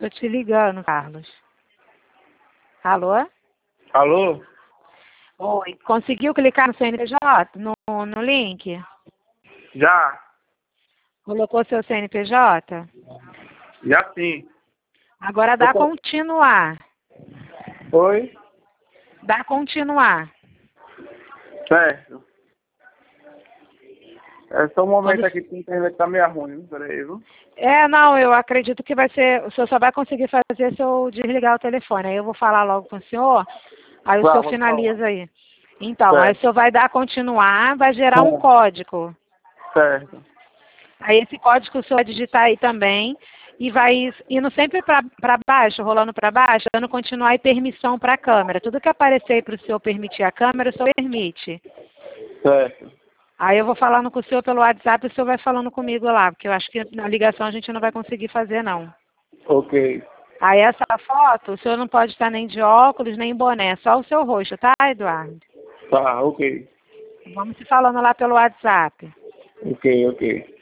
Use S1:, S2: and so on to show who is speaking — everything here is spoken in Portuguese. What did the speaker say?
S1: Tô te ligando, Carlos. Alô?
S2: Alô?
S1: Oi. Conseguiu clicar no CNPJ? No link?
S2: Já?
S1: Colocou seu CNPJ?
S2: Já sim.
S1: Agora dá continuar.
S2: Oi?
S1: Dá continuar.
S2: Certo. É só um momento
S1: Quando...
S2: aqui que a internet tá meio ruim, viu? Peraí, viu?
S1: Não, eu acredito que vai ser... O senhor só vai conseguir fazer se eu desligar o telefone. Aí eu vou falar logo com o senhor, aí o senhor
S2: Vou falar.
S1: finaliza aí. Então, aí o
S2: Certo.
S1: senhor vai dar continuar, vai gerar um código.
S2: Certo.
S1: Aí esse código o senhor vai digitar aí também e vai indo sempre para baixo, rolando para baixo, dando continuar e permissão para a câmera. Tudo que aparecer aí para o senhor permitir a câmera, o senhor permite.
S2: Certo.
S1: Aí eu vou falando com o senhor pelo WhatsApp e o senhor vai falando comigo lá, porque eu acho que na ligação a gente não vai conseguir fazer, não.
S2: Ok.
S1: Aí essa foto, o senhor não pode estar nem de óculos, nem boné, só o seu rosto, tá, Eduardo?
S2: Tá, ok.
S1: Vamos se falando lá pelo WhatsApp.
S2: Ok.